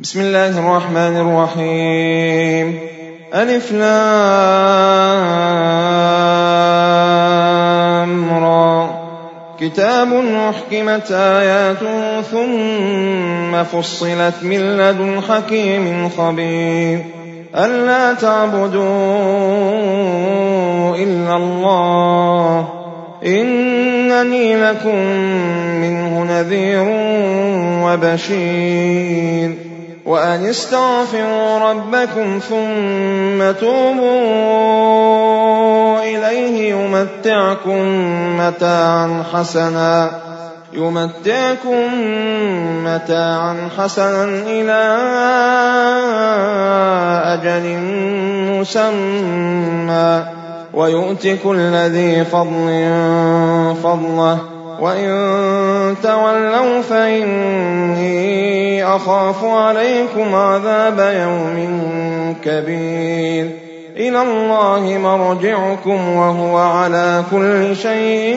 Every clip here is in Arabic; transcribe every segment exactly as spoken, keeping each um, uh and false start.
بسم الله الرحمن الرحيم. ألف لام را كتاب أحكمت آياته ثم فصلت من لدن حكيم خبير ألا تعبدوا إلا الله إنني لكم منه نذير وبشير وأن استغفروا ربكم ثم توبوا إليه يمتعكم متاعا حسنا يمتعكم متاعا حسنا إلى أجل مسمى ويؤت كل ذي فضل فضله وإن تولوا فإني أخاف عليكم عذاب يوم كبير إلى الله مرجعكم وهو على كل شيء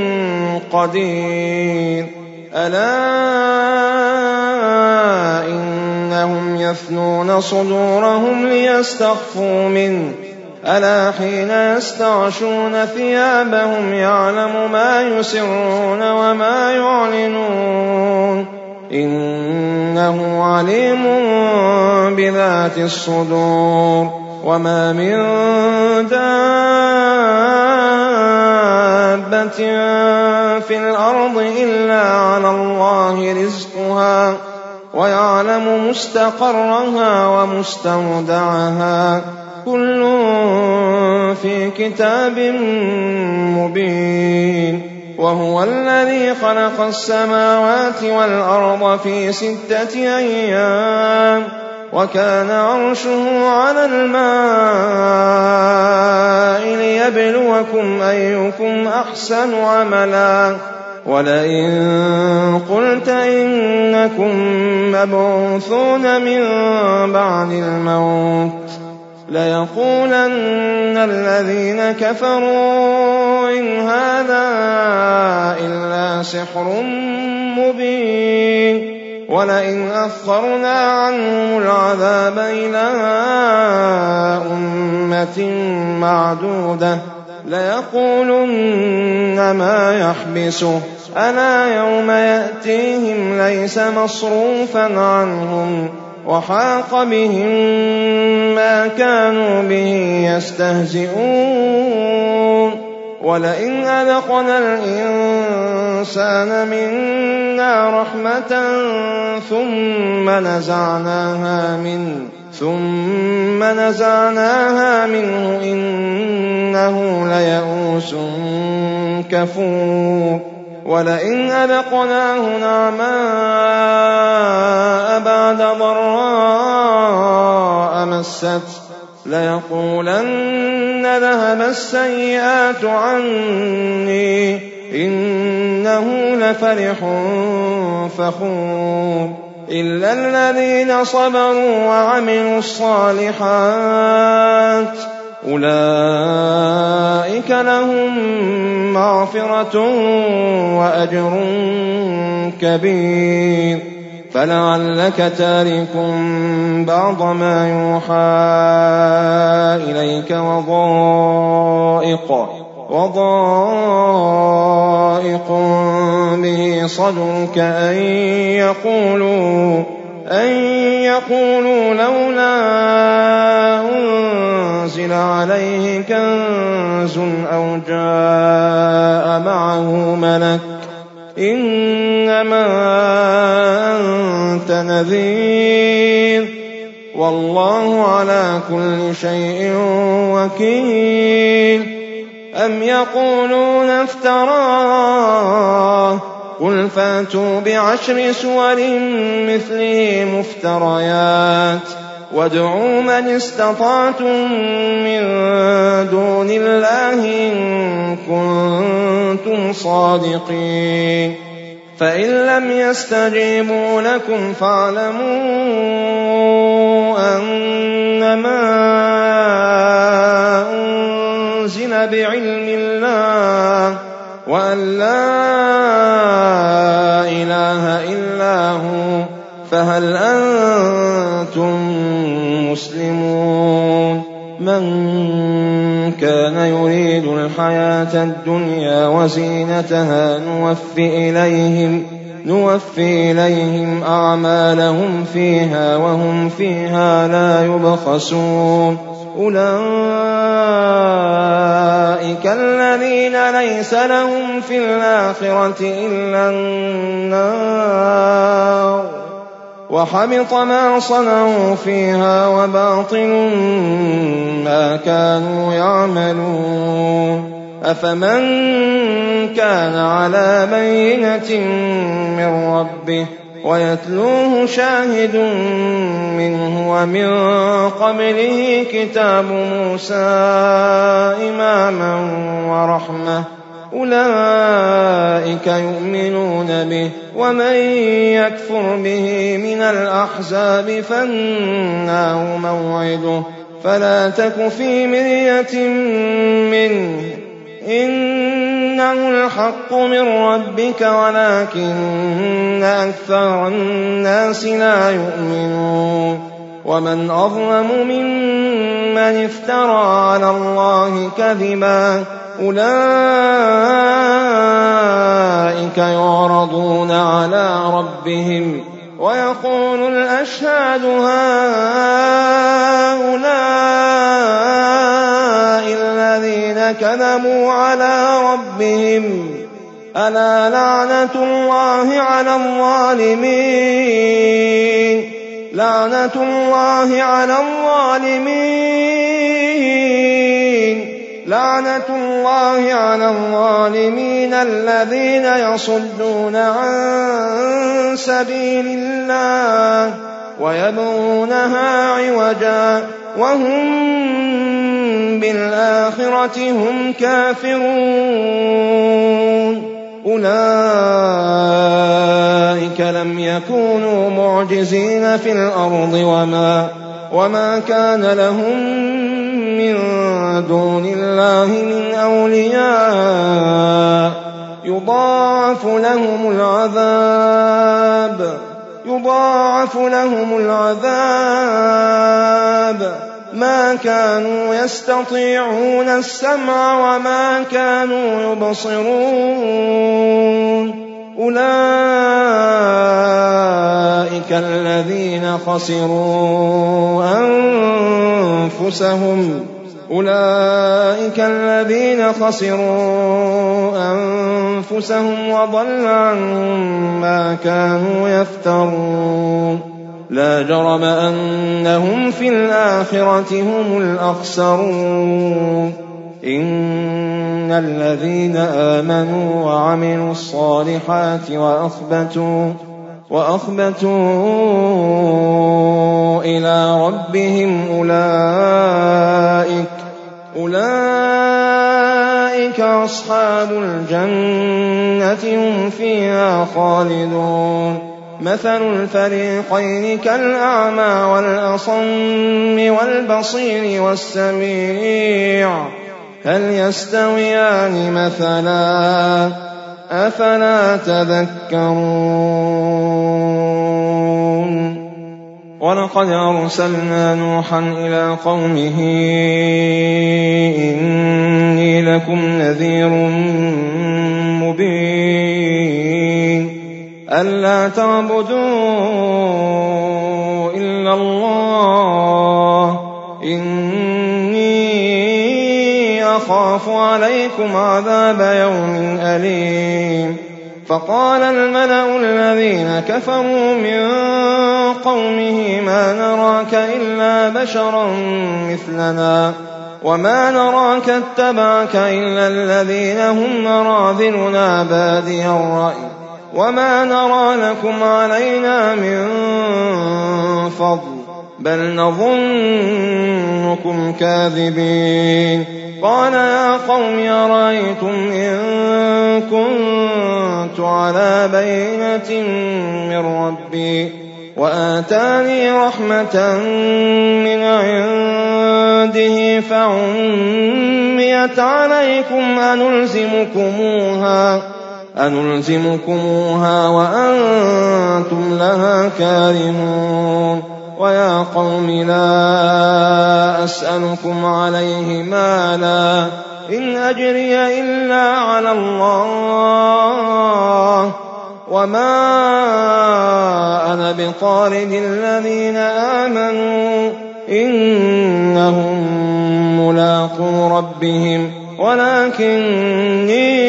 قدير ألا إنهم يثنون صدورهم ليستخفوا منه ألا حين يستغشون ثيابهم يعلم ما يسرون وما يعلنون إنه عليم بذات الصدور وما من دابة في الأرض إلا على الله رزقها ويعلم مستقرها ومستودعها كل في كتاب مبين وهو الذي خلق السماوات والأرض في ستة أيام وكان عرشه على الماء ليبلوكم أيكم أحسن عملا ولئن قلت إنكم مبعوثون من بعد الموت ليقولن الذين كفروا إن هذا إلا سحر مبين ولئن أخرنا عنهم العذاب إلى أمة معدودة ليقولن ما يحبسه ألا يوم يأتيهم ليس مصروفا عنهم وحاق بهم ما كانوا به يستهزئون ولئن أذقنا الإنسان منا رحمة ثم نزعناها منه ثم نزعناها منه إنه ليئوس كفور ولئن أذقناه نعماء بعد ضراء مسته ليقولن ذهب السيئات عني إنه لفرح فخور إلا الذين صبروا وعملوا الصالحات أولئك لهم مغفرة وأجر كبير فلعلك تارك بعض ما يوحى إليك وضائق وضائق به صدرك أن يقولوا أن يقولوا لولا أنزل عليه كنز أو جاء معه ملك إنما أنت نذير والله على كل شيء وكيل أم يقولون افتراه قل فاتوا بعشر سور مثله مفتريات وادعوا من استطعتم من دون الله إن كنتم صادقين فإن لم يستجيبوا لكم فاعلموا أنما أنزل بعلم الله وأن لا إله إلا هو فهل أنتم مسلمون من كان يريد الحياة الدنيا وزينتها نوفي إليهم, نوفي إليهم أعمالهم فيها وهم فيها لا يبخسون أولئك الذين ليس لهم في الآخرة إلا النار وحبط ما صنعوا فيها وباطل ما كانوا يعملون أفمن كان على بينة من ربه ويتلوه شاهد منه ومن قبله كتاب موسى إماما ورحمة أولئك يؤمنون به ومن يكفر به من الأحزاب فالنار موعده فلا تك في مرية منه إنه الحق من ربك ولكن أكثر الناس لا يؤمنون ومن أظلم ممن افترى على الله كذبا أولئك يعرضون على ربهم ويقول الأشهاد هؤلاء الذين كذبوا على ربهم ألا لعنة الله على الظالمين لعنة الله على الظالمين لعنة الله على الظالمين الذين يصدون عن سبيل الله ويبغونها عوجا وهم بالآخرة هم كافرون أولئك لم يكونوا معجزين في الأرض وما, وما كان لهم من دون الله من أولياء يضاعف لهم العذاب يضاعف لهم العذاب ما كانوا يستطيعون السمع وما كانوا يبصرون أولئك الذين خسروا أنفسهم أولئك الذين خسروا أنفسهم وضل عنهم ما كانوا يفترون لا جرم أنهم في الآخرة هم الأخسرون إن الذين آمنوا وعملوا الصالحات وأخبتوا وأخبتوا إلى ربهم أولئك أولئك أصحاب الجنة هم فيها خالدون مثل الفريقين كالأعمى والأصم والبصير والسميع هل يستويان مثلا أفلا تذكرون ولقد أرسلنا نوحا إلى قومه إني لكم نذير مبين ألا تعبدوا إلا الله إني أخاف عليكم عذاب يوم أليم فقال الملأ الذين كفروا من قومه ما نراك إلا بشرا مثلنا وما نراك اتبعك إلا الذين هم أراذلنا بادي الرأي وما نرى لكم علينا من فضل بل نظنكم كاذبين قال يا قوم أرأيتم إن كنت على بينة من ربي وآتاني رحمة من عنده فعميت عليكم أنلزمكموها أنلزمكموها وأنتم لها كارهون ويا قوم لا أسألكم عليه مالا إن أجري إلا على الله وما أنا بطارد الذين آمنوا إنهم ملاقو ربهم ولكني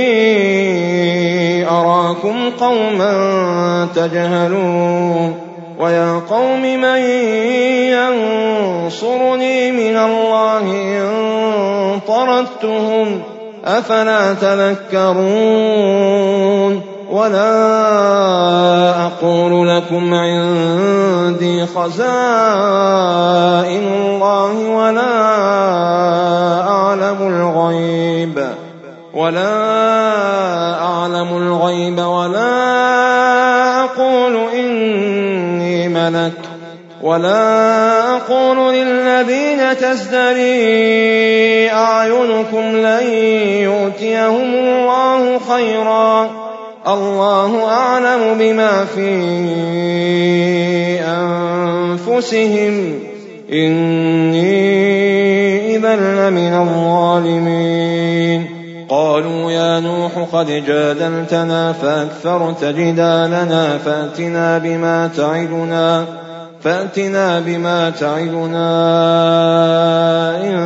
أراكم قوما تجهلون ويا قوم من ينصرني من الله إن طردتهم أفلا تذكرون ولا أقول لكم عندي خزائن الله ولا أعلم الغيب ولا أعلم الغيب ولا أقول إني ملك ولا أقول للذين تزدري أعينكم لن يؤتيهم الله خيرا الله أعلم بما في أنفسهم إني إذا لمن الظالمين قالوا يا نوح قد جادلتنا فأكثرت جدالنا فأتنا بما تعدنا فأتنا بما تعدنا إن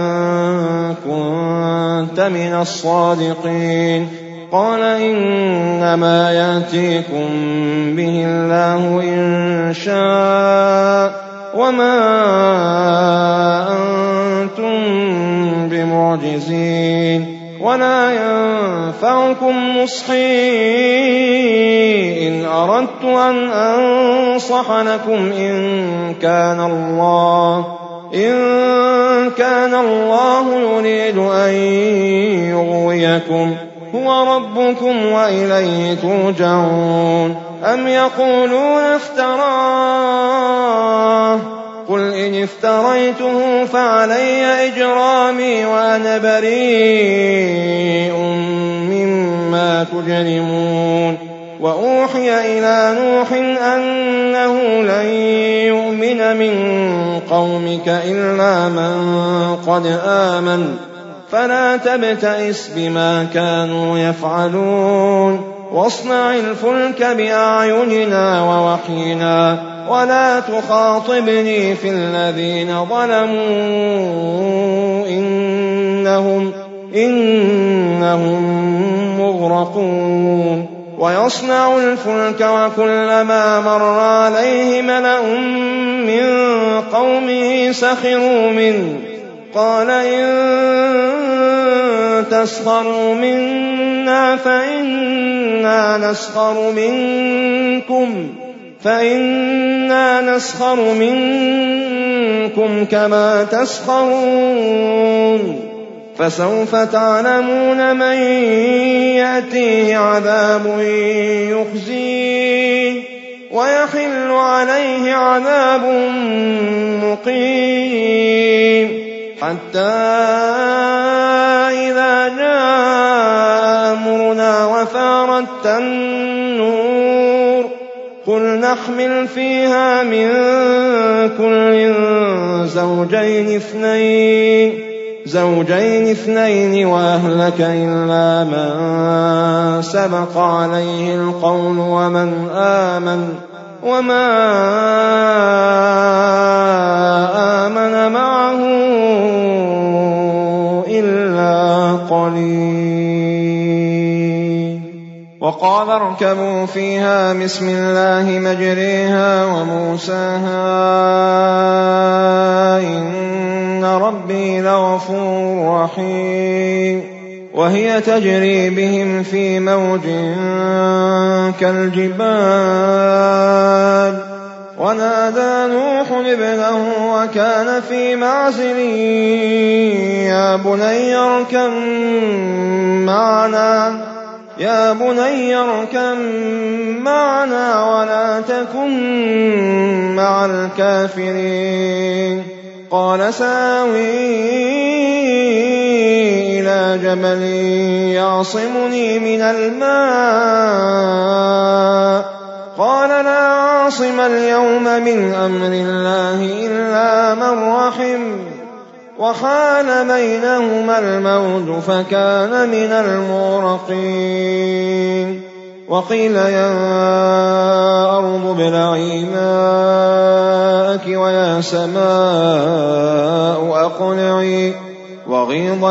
كنت من الصادقين قال إنما يأتيكم به الله إن شاء وما أنتم بمعجزين ولا ينفعكم نصحي إن أردت أن أنصح لكم إن كان الله إن كان الله يريد أن يغويكم هو ربكم وإليه ترجعون أم يقولون افتراه قل إن افتريته فعلي إجرامي وأنا بريء مما تجرمون وأوحي إلى نوح أنه لن يؤمن من قومك إلا من قد آمن فلا تبتئس بما كانوا يفعلون واصنع الفلك بأعيننا ووحينا ولا تخاطبني في الذين ظلموا إنهم, إنهم مغرقون ويصنع الفلك وكلما مر عليه ملأ من قومه سخروا منه قال إن تسخروا منا فإنا نسخر منكم فإنا نسخر منكم كما تسخرون فسوف تعلمون من يأتيه عذاب يخزيه ويحل عليه عذاب مقيم حتى إذا جاء أمرنا وفارت النور قل نحمل فيها من كل زوجين اثنين زوجين اثنين وأهلك إلا من سبق عليه القول ومن آمن وما آمن معه إلا قليل وقال اركبوا فيها بسم الله مجريها ومرساها إن ربي لغفور رحيم وهي تجري بهم في موج كالجبال ونادى نوح ابنه وكان في معزل يا بني اركب معنا يا بني اركب معنا ولا تكن مع الكافرين قال سآوي إلى جبل يعصمني من الماء قال لا عاصم اليوم من أمر الله إلا من رحم وحال بينهما الموج فكان من المغرقين وقيل يا أرض ابلعي ماءك ويا سماء أقلعي وغيض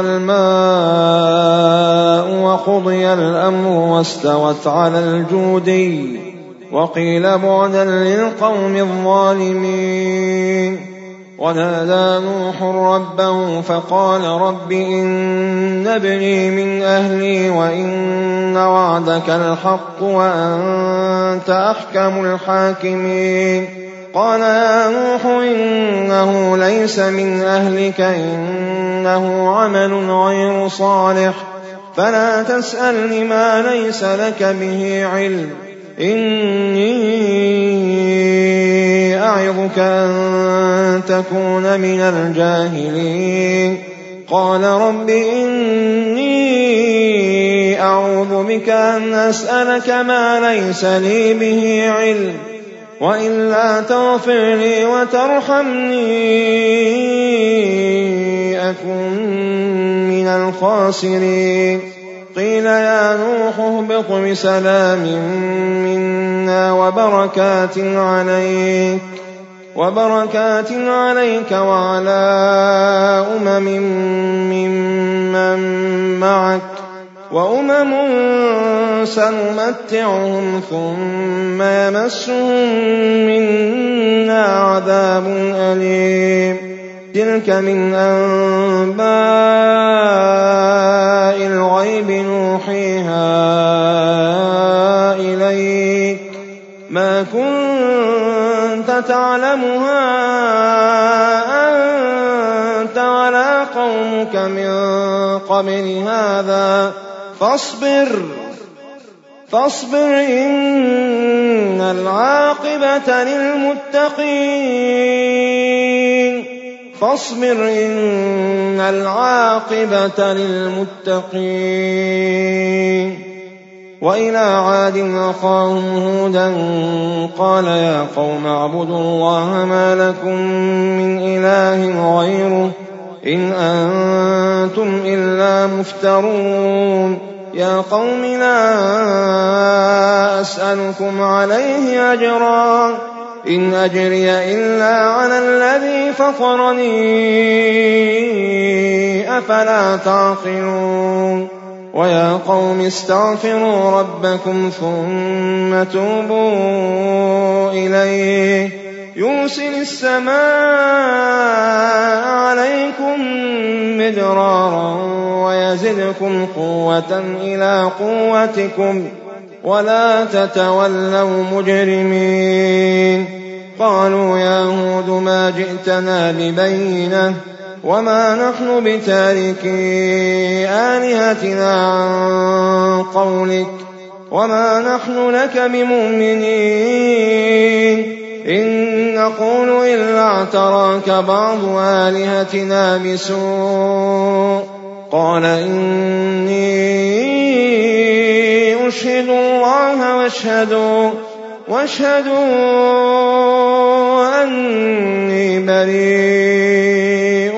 الماء وقضي الأمر واستوت على الجودي وقيل بعدا للقوم الظالمين ونادى نوح ربه فقال رب إن ابني من أهلي وإن وعدك الحق وأنت أحكم الحاكمين قال يا نوح إنه ليس من أهلك إنه عمل غير صالح فلا تسألني ما ليس لك به علم إني أعظك أن تكون من الجاهلين قال رب إني أعوذ بك أن أسألك ما ليس لي به علم وإلا تغفر لي وترحمني أكن من الخاسرين قيل يا نوح اهبط بسلام منا وبركات عليك وبركات عليك وعلى أمم ممن معك وأمم سنمتعهم ثم يمسهم منا عذاب أليم تلك من أنباء الغيب نوحيها إليك ما كنت تعلمها أنت ولا قومك من قبل هذا فاصبر فاصبر إن العاقبة للمتقين فاصبر إن العاقبة للمتقين وإلى عاد أخاهم هودا قال يا قوم اعبدوا الله ما لكم من إله غيره إن أنتم إلا مفترون يا قوم لا أسألكم عليه أجرا إن أجري إلا على الذي فطرني أفلا تعقلون ويا قوم استغفروا ربكم ثم توبوا إليه يرسل السماء عليكم مدرارا ويزدكم قوة إلى قوتكم ولا تتولوا مجرمين قالوا يا هود ما جئتنا ببينة وما نحن بتاركي آلهتنا عن قولك وما نحن لك بمؤمنين إن نقول إلا اعتراك بعض آلهتنا بسوء قال إني أشهد الله واشهدوا واشهدوا أني بريء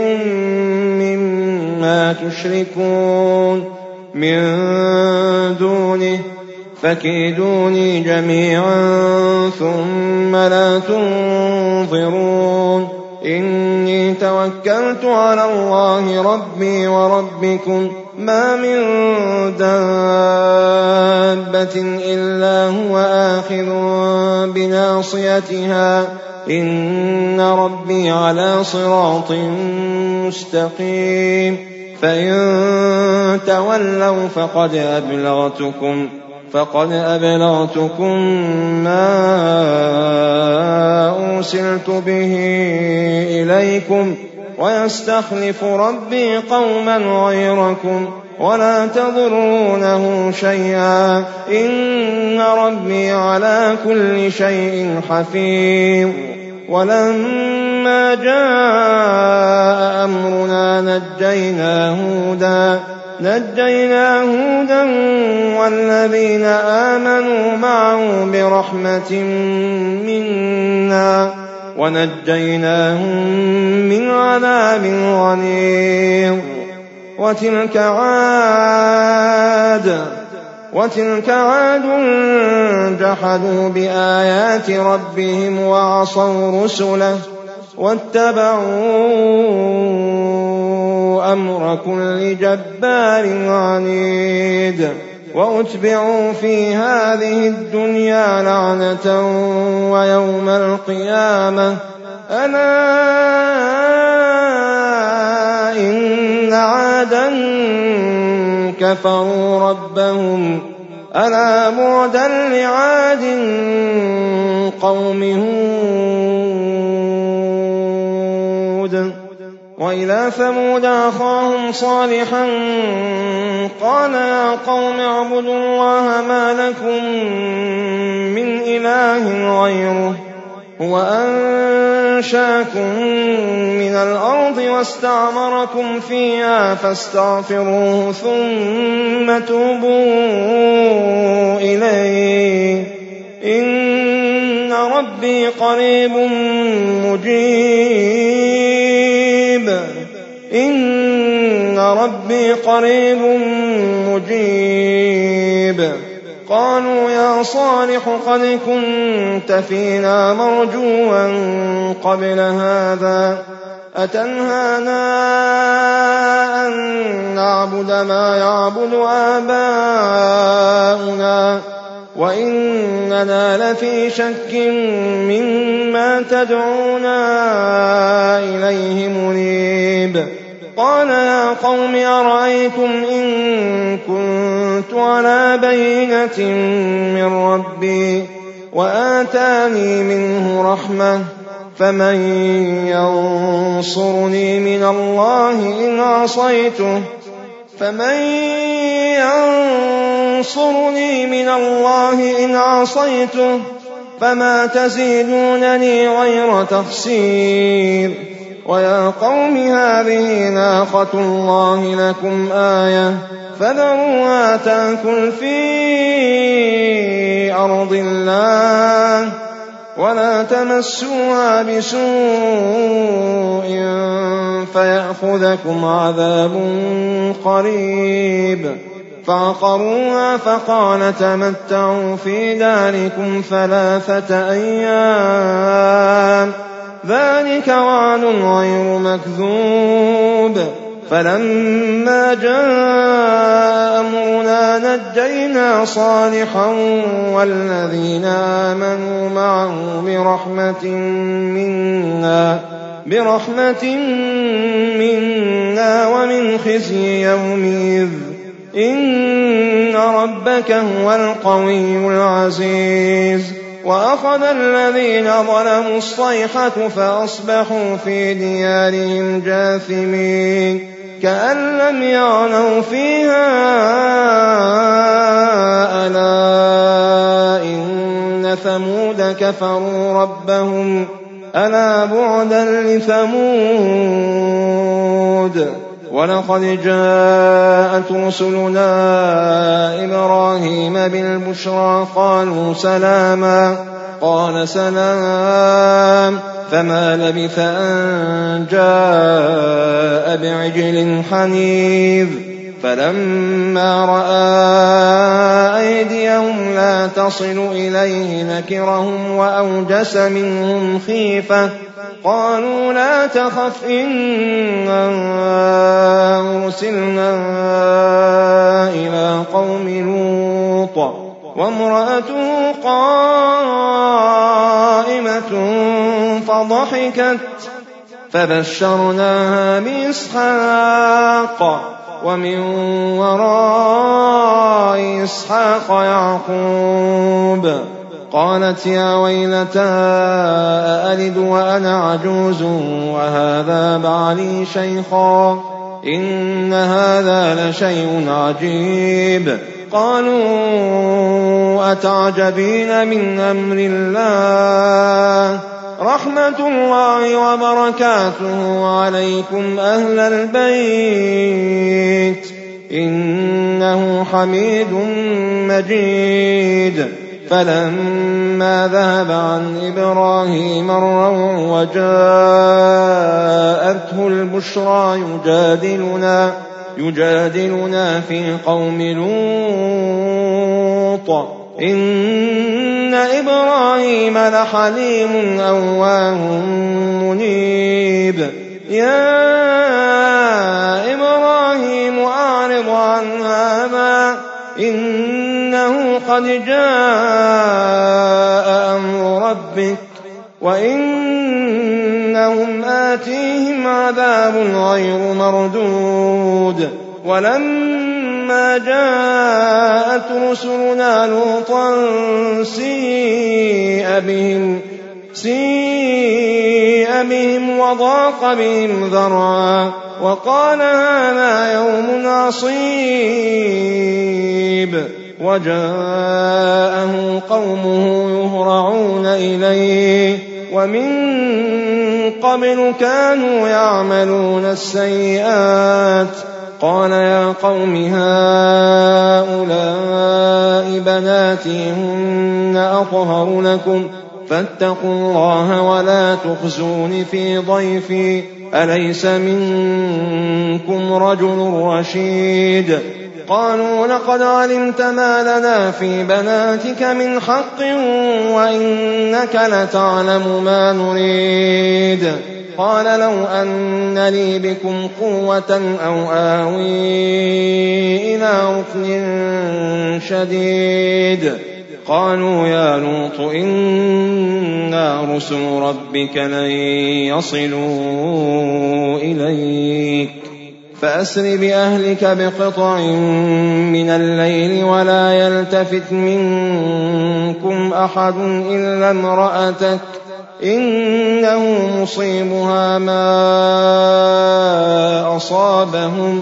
مما تشركون من دونه فكيدوني جميعا ثم لا تنظرون إني توكلت على الله ربي وربكم ما من دابة إلا هو آخذ بناصيتها إن ربي على صراط مستقيم فإن تولوا فقد أبلغتكم فقد أبلغتكم ما أرسلت به إليكم ويستخلف ربي قوما غيركم ولا تضرونه شيئا إن ربي على كل شيء حفيظ ولما فلما جاء أمرنا نجينا هودا نجينا هودا والذين آمنوا معه برحمة منا ونجيناهم من عذاب غليظ. وتلك عاد وتلك عاد جحدوا بآيات ربهم وعصوا رسله واتبعوا أمر كل جبار عنيد وأتبعوا في هذه الدنيا لعنة ويوم القيامة ألا إن عادا كفروا ربهم ألا بعدا لعاد قوم هود. وإلى ثمود أخاهم صالحا قال يا قوم اعبدوا الله ما لكم من إله غيره هو أنشاكم من الأرض واستعمركم فيها فاستغفروه ثم توبوا إليه إن ربي قريب مجيب إن ربي قريب مجيب. قالوا يا صالح قد كنت فينا مرجوا قبل هذا أتنهانا أن نعبد ما يعبد آباؤنا وإننا لفي شك مما تدعونا إليه مريب. قال يا قوم أرأيتم إن كنت على بينة من ربي وآتاني منه رحمة فمن ينصرني من الله إن عصيته فمن ينصرني من الله إن عصيته فما تزيدونني غير تخسير. ويا قوم هذه ناقة الله لكم آية فذروها تأكل في أرض الله ولا تمسوها بسوء فيأخذكم عذاب قريب. فعقروها فقال تمتعوا في داركم ثلاثة أيام ذلك وعد غير مكذوب. فلما جاء أمرنا نجينا صالحا والذين آمنوا معه برحمة منا برحمة منا ومن خزي يومئذ إن ربك هو القوي العزيز. وأخذ الذين ظلموا الصيحة فأصبحوا في ديارهم جاثمين كأن لم يغنوا فيها ألا إن ثمود كفروا ربهم ألا بعدا لثمود. ولقد جاءت رسلنا إبراهيم بالبشرى قالوا سلاما قال سلام فما لبث أن جاء بعجل حنيذ. فلما رأى أيديهم لا تصل إليه نكرهم وأوجس منهم خيفة قالوا لا تخف إنا أرسلنا إلى قوم لوط وامرأته قائمة فضحكت فبشرناها بإسحاق ومن وراء إسحاق يعقوب. قالت يا ويلتى أألد وأنا عجوز وهذا بعلي شيخا إن هذا لشيء عجيب. قالوا أتعجبين من أمر الله رحمة الله وبركاته عليكم أهل البيت إنه حميد مجيد. فلما ذهب عن إبراهيم الروع وجاءته البشرى يجادلنا, يجادلنا في قوم لوط إن إبراهيم لحليم أواه منيب. يا إبراهيم أعرض عن هذا إنه قد جاء أمر ربك وإنهم آتيهم عذاب غير مردود. ولما جاءت رسلنا لوطا سيء بهم, سيء بهم وضاق بهم ذرعا وقال هذا يوم عصيب. وجاءه قومه يهرعون إليه ومن قبل كانوا يعملون السيئات. قال يا قوم هؤلاء بناتي هن أطهر لكم فاتقوا الله ولا تخزون في ضيفي أليس منكم رجل رشيد. قالوا لقد علمت ما لنا في بناتك من حق وإنك لتعلم ما نريد. قال لو أن لي بكم قوة أو آوي إلى ركن شديد. قالوا يا لوط إنا رسل ربك لن يصلوا إليك فأسر بأهلك بقطع من الليل ولا يلتفت منكم أحد إلا امرأتك إنه مصيبها ما أصابهم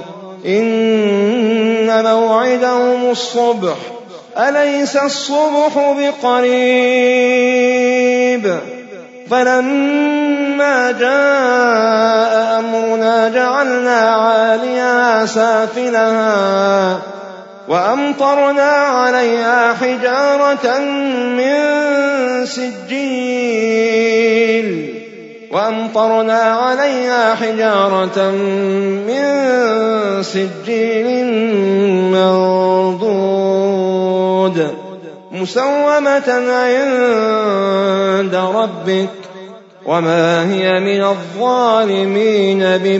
إن موعدهم الصبح أليس الصبح بقريب. فلما جاء أمرنا جعلنا عاليها سافلها وأمطرنا عليها حجارة من سجيل وأمطرنا عليها حجارة من سجيل منضود مسومة عند ربك وما هي من الظالمين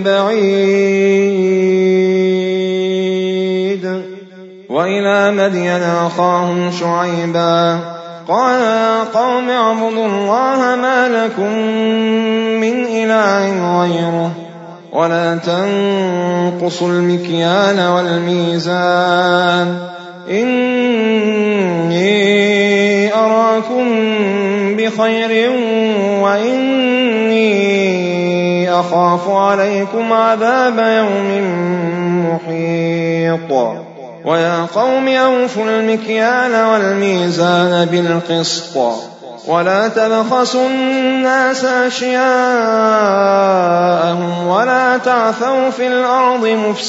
ببعيد. وإلى مدين أخاهم شعيبا قال يا قوم اعبدوا الله ما لكم من إله غيره ولا تنقصوا المكيال والميزان إني أراكم بخير وإني أخاف عليكم عذاب يوم محيط. ويا قوم أوفوا المكيال والميزان بالقسط ولا تبخسوا الناس أشياءهم ولا تعثوا في الأرض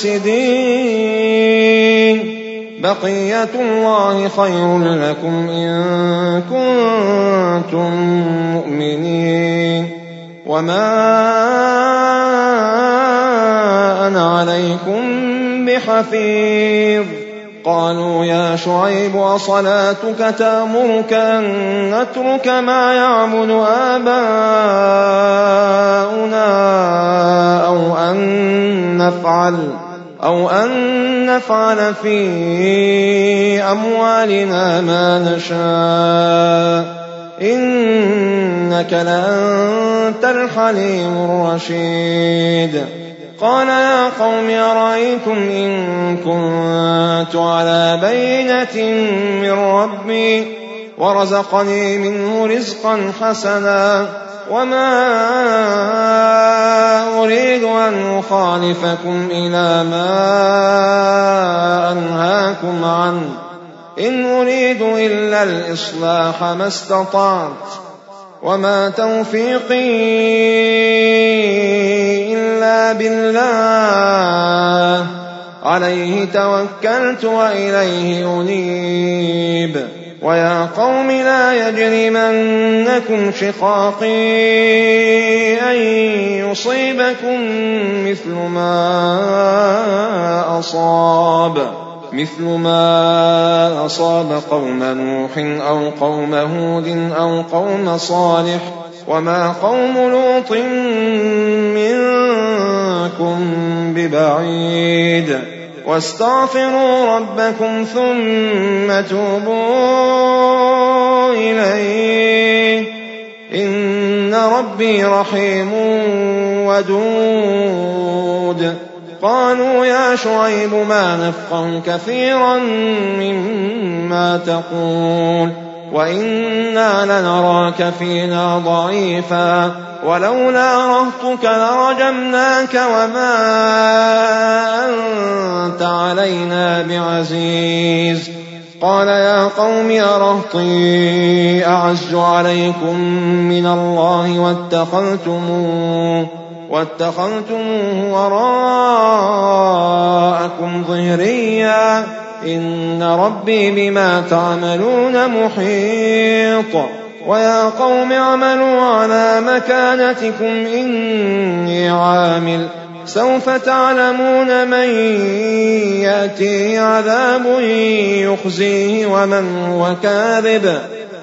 مفسدين بقية الله خير لكم إن كنتم مؤمنين وما أنا عليكم بحفيظ. قالوا يا شعيب أصلاتك تأمرك أن نترك ما يعبد آباؤنا أو أن نفعل أو أن نفعل في أموالنا ما نشاء إنك لأنت الحليم الرشيد. قال يا قوم أرأيتم إن كنت على بينة من ربي ورزقني منه رزقا حسنا وما أريد أن أخالفكم إلى ما أنهاكم عنه إن أريد إلا الإصلاح ما استطعت وما توفيقي إلا بالله عليه توكلت وإليه أنيب ويا قوم لا يجرمنكم شقاقي أن يصيبكم مثل ما أصاب مثل ما أصاب قوم نوح أو قوم هود أو قوم صالح وما قوم لوط منكم ببعيد واستغفروا ربكم ثم توبوا إليه إن ربي رحيم ودود قالوا يا شعيب ما نفقه كثيرا مما تقول وإنا لنراك فينا ضعيفا ولولا رهطك لرجمناك وما أنت علينا بعزيز قال يا قوم أرهطي أعز عليكم من الله واتخذتموه واتخذتموه وراءكم ظهريا إن ربي بما تعملون محيط ويا قوم اعملوا على مكانتكم إني عامل سوف تعلمون من يأتي عذاب يخزيه ومن هو كاذب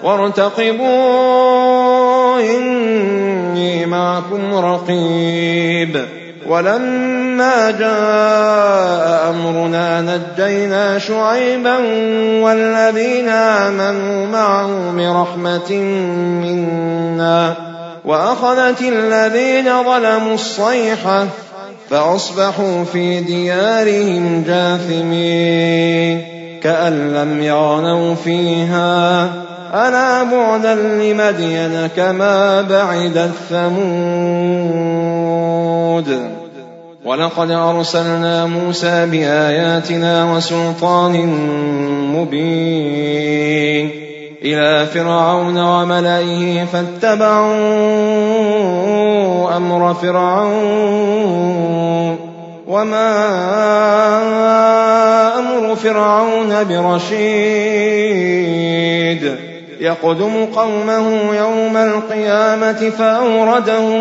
وارتقبوا إني معكم رقيب ولما جاء أمرنا نجينا شعيبا والذين آمنوا معه برحمة منا وأخذت الذين ظلموا الصيحة فأصبحوا في ديارهم جاثمين كأن لم يغنوا فيها ألا بعدا لمدين كما بعدت ثمود ولقد أرسلنا موسى بآياتنا وسلطان مبين إلى فرعون وملئه فاتبعوا أمر فرعون وما أمر فرعون برشيد يقدم قومه يوم القيامة فأوردهم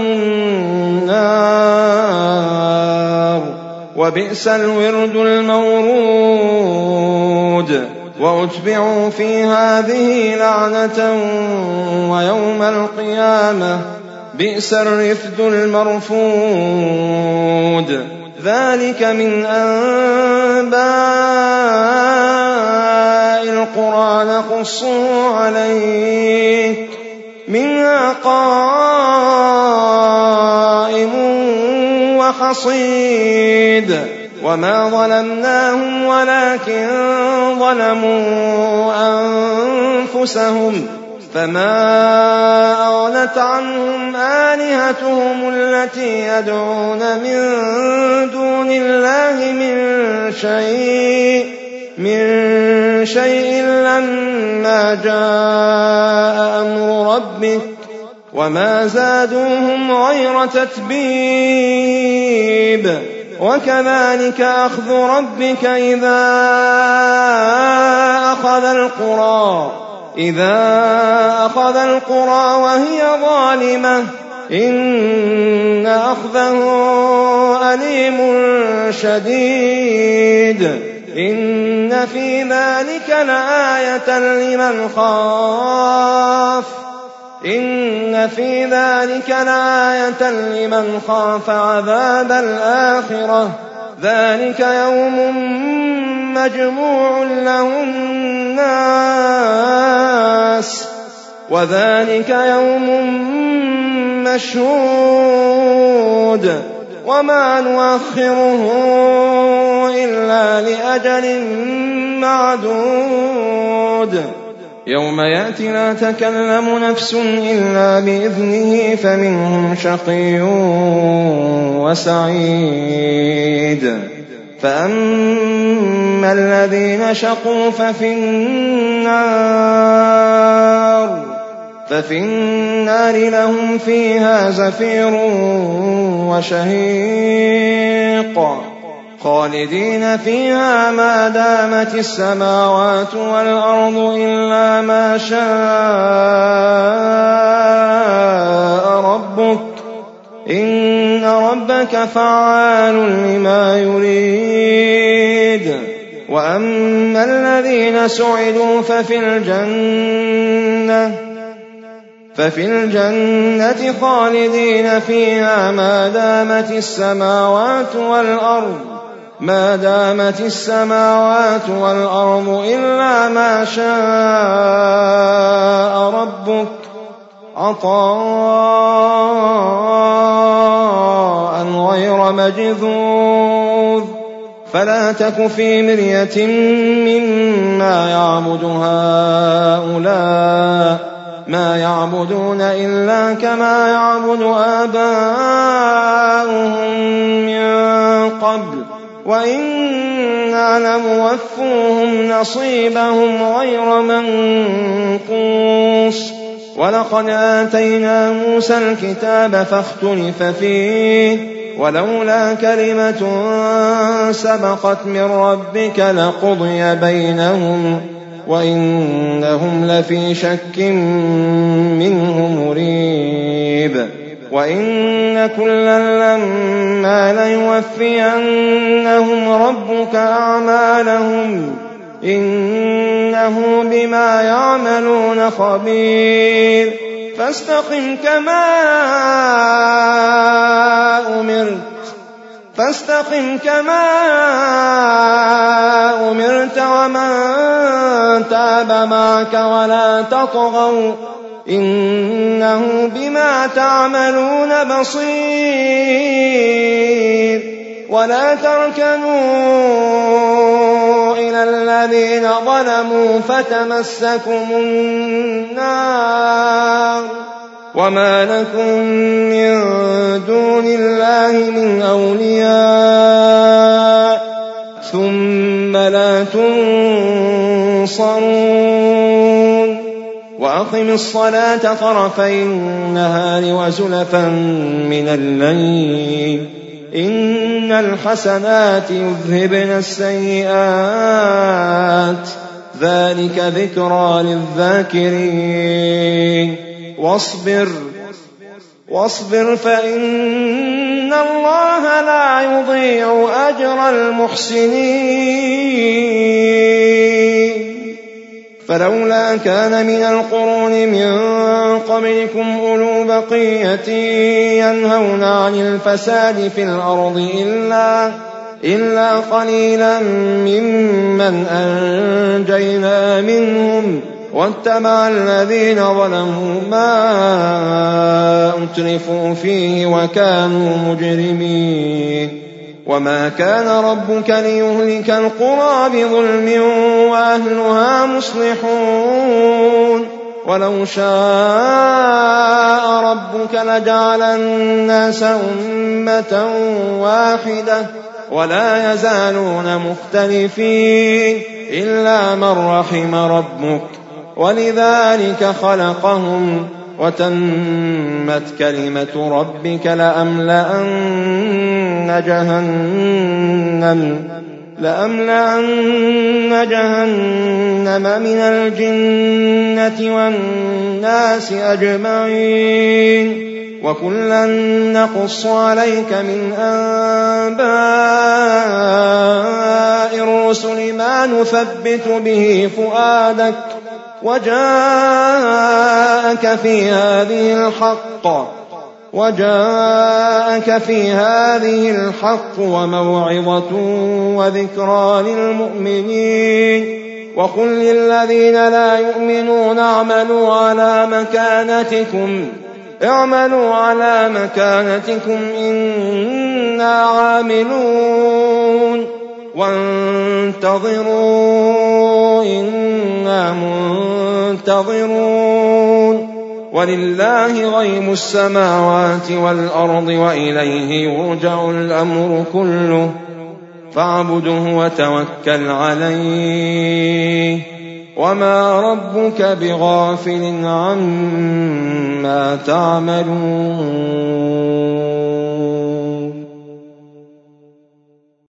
النار وبئس الورد المورود وأتبعوا في هذه لعنة ويوم القيامة بئس الرفد المرفود ذلك من أنباء القرى نقصه عليك منها قائم وحصيد وما ظلمناهم ولكن ظلموا أنفسهم فما أغنت عنهم آلهتهم التي يدعون من دون الله من شيء من شيء لما جاء أمر ربك وما زادوهم غير تتبيب وكذلك أخذ ربك إذا أخذ القرى إذا أخذ القرى وهي ظالمة إن أخذه أليم شديد إن في ذلك لآية لمن خاف إن في ذلك لآية لمن خاف عذاب الآخرة ذلك يوم مجموع له الناس وذلك يوم مشهود وما نؤخره إلا لأجل معدود يوم يأتي لا تكلم نفس إلا بإذنه فمنهم شقي وسعيد فأما الذين شقوا ففي النار ففي النار لهم فيها زفير وشهيق خالدين فيها ما دامت السماوات والأرض إلا ما شاء ربك إن ربك فعال لما يريد. وأما الذين سعدوا ففي الجنة ففي الجنة خالدين فيها ما دامت السماوات والأرض ما دامت السماوات والأرض إلا ما شاء ربك عطاء غير مجذوذ. فلا تك في مرية مما يعبد هؤلاء ما يعبدون إلا كما يعبد آباؤهم من قبل وإنا لموفوهم نصيبهم غير منقوص. ولقد آتينا موسى الكتاب فاختلف فيه ولولا كلمة سبقت من ربك لقضي بينهم وإنهم لفي شك منه مريب. وإن كلا لما ليوفينهم ربك أعمالهم إنه بما يعملون خبير. فاستقم كما أمرت فاستقم كما أمرت ومن تاب معك ولا تطغوا إنه بما تعملون بصير. ولا تركنوا إلى الذين ظلموا فتمسكم النار وما لكم من دون الله من أولياء ثم لا تنصرون. وأقم الصلاة طرفي النهار وزلفا من الليل إن الحسنات يذهبن السيئات ذلك ذكرى للذاكرين. واصبر واصبر فإن الله لا يضيع أجر المحسنين. فلولا كان من القرون من قبلكم أولو بقية ينهون عن الفساد في الأرض إلا, إلا قليلا ممن أنجينا منهم واتبع الذين ظلموا ما أترفوا فيه وكانوا مجرمين. وما كان ربك ليهلك القرى بظلم وأهلها مصلحون ولو شاء ربك لجعل الناس أمة واحدة ولا يزالون مختلفين إلا من رحم ربك ولذلك خلقهم وتمت كلمة ربك لأملأن جهنم لأملأن جهنم من الجنة والناس أجمعين. وكلا نقص عليك من أنباء الرسل ما نثبت به فؤادك وجاءك في هذه الحق وجاءك في هذه الحق وموعظة وذكرى للمؤمنين. وقل للذين لا يؤمنون اعملوا على مكانتكم اعملوا على مكانتكم إنا عاملون وانتظروا إنا منتظرون. ولله غيب السماوات والأرض وإليه يرجع الأمر كله فاعبده وتوكل عليه وما ربك بغافل عما تعملون